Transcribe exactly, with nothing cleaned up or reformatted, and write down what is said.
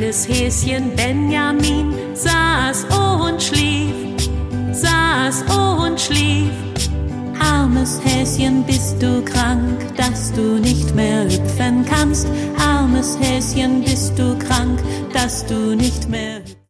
Kleines Häschen Benjamin saß und schlief, saß und schlief. Armes Häschen, bist du krank, dass du nicht mehr hüpfen kannst? Armes Häschen, bist du krank, dass du nicht mehr